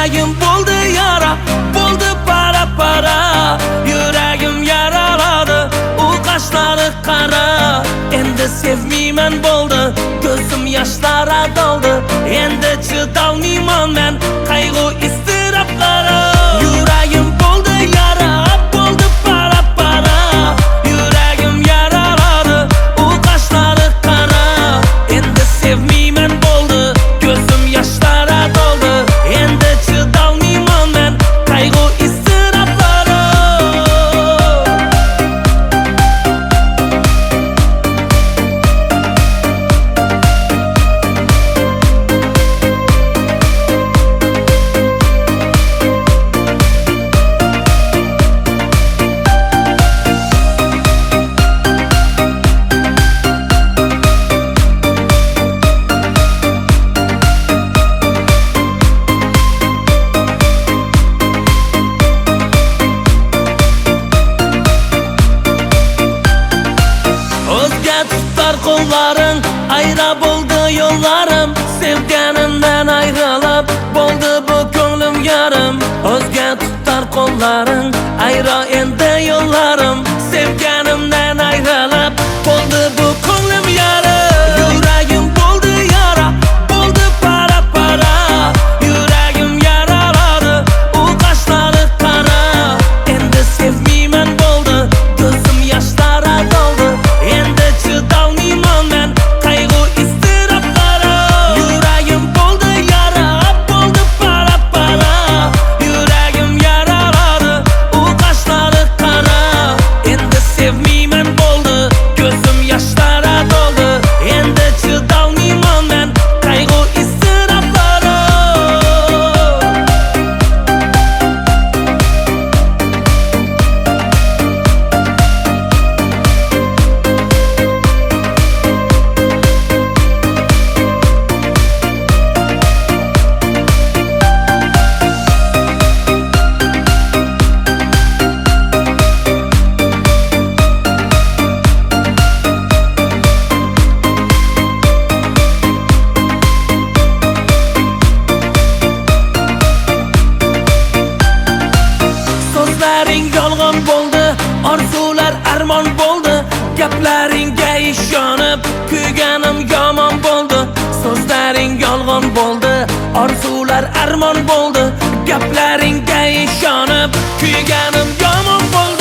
Yuragim bo'ldi yara, bo'ldi para para. Yuragim yaraladi, u qoshlari qara. Endi sevmayman bo'ldi, ko'zim yoshlara doldi. Endi chidolmayman men qayg'u iztiroblara. Yuragim bo'ldi yara, bo'ldi para para. Yuragim yaraladi, u qoshlari qara. Endi sevmayman bo'ldi, ko'zim yoshlara doldi. Endi chidolmayman men qayg'u iztiroblara. O'zga tutar qo'llaring, ayra bo'ldi yo'llarim. Sevganimdan ayrilib bo'ldi bu ko'nglim yarim. O'zga tutar qo'llaring, ayra endi yo'llarim. Sevganimdan ayrilib bo'ldi bu ko'nglim yarim. Yuragim bo'ldi yara, bo'ldi para para. Yuragim yaraladi, u qoshlari qara. Endi sevmayman bo'ldi, ko'zim yoshlara doldi. Endi chidolmayman men qayg'u iztiroblara. Yuragim bo'ldi yara, bo'ldi para para. Yuragim yaraladi, u qoshlari qara. Endi sevmayman bo'ldi, ko'zim yoshlara doldi. Endi chidolmayman men qayg'u iztiroblara. So'zlaring yolg'on bo'ldi, orzular armon bo'ldi. Gaplaringga ishonib, kuyganim yomon bo'ldi. So'zlaring yolg'on bo'ldi, orzular armon bo'ldi. Gaplaringga ishonib, kuyganim yomon bo'ldi.